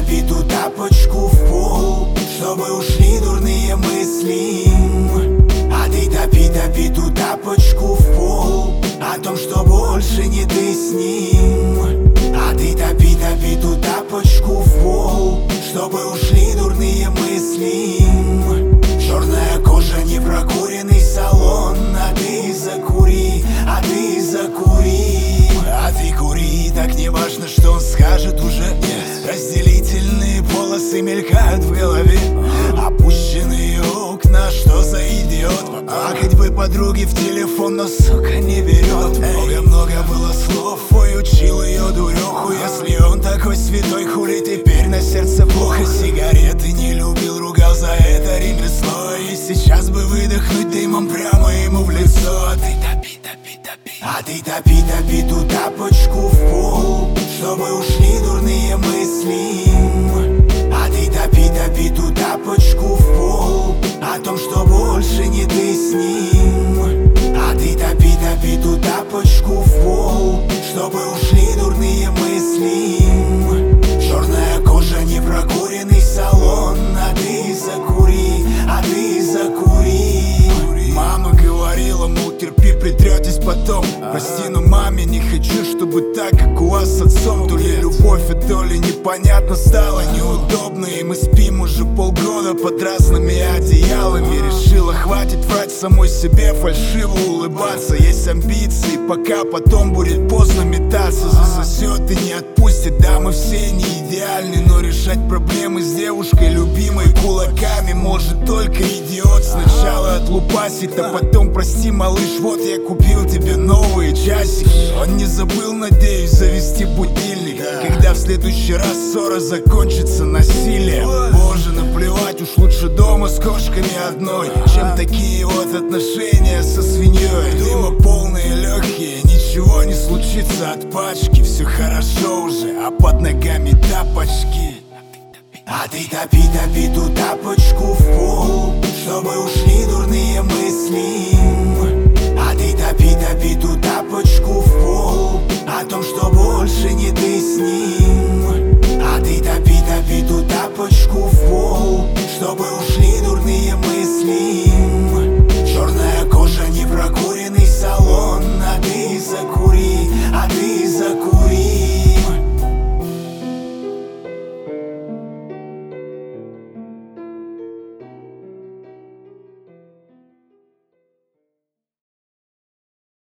топи ту тапочку в пол, чтобы ушли дурные мысли. А ты топи ту тапочку в пол, о том, что больше не ты с ним. А ты топи ту тапочку в пол, чтобы ушли дурные мысли. Черная кожа, не прокуренный салон, а ты закури, а ты закури. А ты кури, так не важно, что он скажет уже. Разделительные полосы мелькают в голове, опущенные окна, что за идиот. Плакать бы подруги в телефон, но сука не берет. Много-много было слов, ой, учил ее дуреху. Если он такой святой, хули теперь на сердце плохо. Сигареты не любил, ругал за это ремесло. И сейчас бы выдохнуть дымом прямо ему в лицо. А ты топи, а ты топи ту тапочку в пол, чтобы ушли дурные мысли. А ты топи ту тапочку в пол, о том, что больше не ты с ним. А ты топи ту тапочку в пол, чтобы ушли дурные мысли. Черная кожа, не прокуренный салон, а ты закури, а ты закури. Мама говорила, мол, терпи, притретесь потом. Прости, но маме не хочу, чтобы так, как у вас с отцом. То ли любовь, а то ли непонятно стало неудобно. И мы спим уже полгода под разными одеялами. Решила, хватит врать самой себе, фальшиво улыбаться. Есть амбиции, пока потом будет поздно метаться. Засосет и не отпустит, да, мы все не идеальны. Но решать проблемы с девушкой любимой кулаками может только идиот. Сначала отлупасит, а потом прости, малыш, вот я купил тебе новые часики. Он не забыл, надеюсь, завести будильник, когда в следующий раз ссора закончится насилием. Боже, наплевать, уж лучше дома с кошками одной, чем такие вот отношения со свиньей. Дыма полные легкие, ничего не случится от пачки. Все хорошо уже, а под ногами тапочки. А ты топи ту тапочку